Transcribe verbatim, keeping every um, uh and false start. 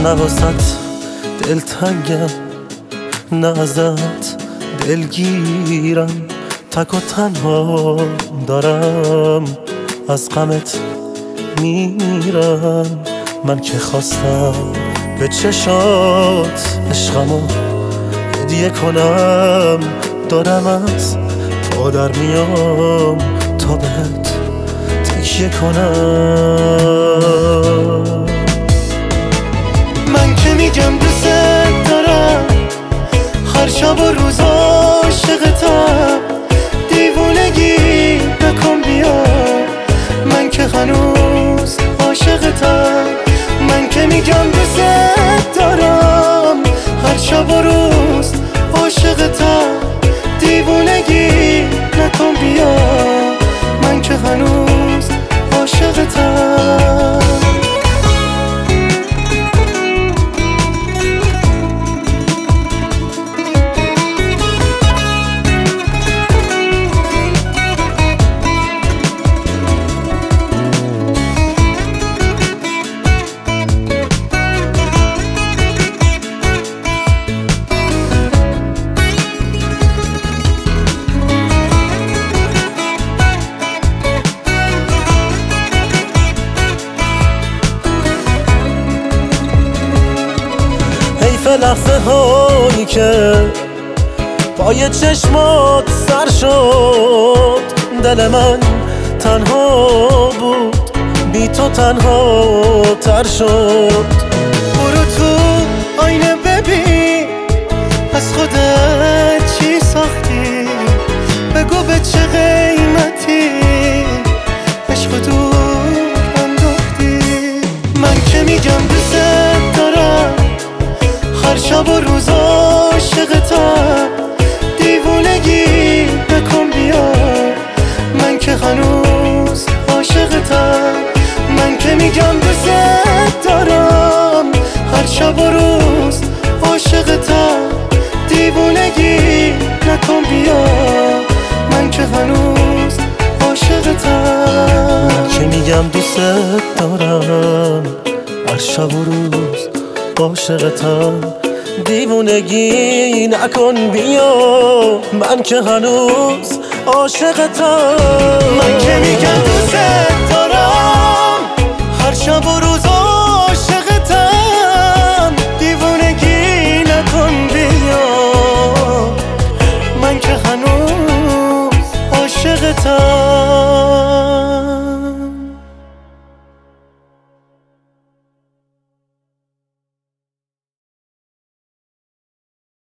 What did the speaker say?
واسط دلتنگم، نه ازت دلگیرم، تک و تنها دارم از غمت میرم. من که خواستم به چشات عشقمو هدیه کنم، دارم از پا در میام تا بهت تکیه کنم. من که میگم دوست دارم، هر شب و روز عاشقتم، دیوونگی نکن بیا، من که هنوز عاشقتم. من که میگم دوست دارم، هر شب و روز عاشقتم، دیوونگی نکن بیا، من که هنوز عاشقتم. لحظه هایی که پای چشمات سر شد، دل من تنها بود، بی تو تنها تر شد. برو تو آینه ببین، از خودت چی ساختی، بگو به چه قیمتی عشق دور انداختی. من که میگم دوست دارم، هر شب و روز عاشقتم، دیوونگی نکن بیا، من که هنوز عاشقتم. من که میگم دوست دارم، هر شب و روز عاشقتم، دیوونگی نکن بیا، من که هنوز عاشقتم. من که میگم دوست دارم، هر شب و روز عاشقتم، دیوونگی نکن بیا، من که هنوز عاشقتم. من که میگم دوست دارم، هر شب و روز عاشقتم، دیوونگی نکن بیا، من که هنوز عاشقتم.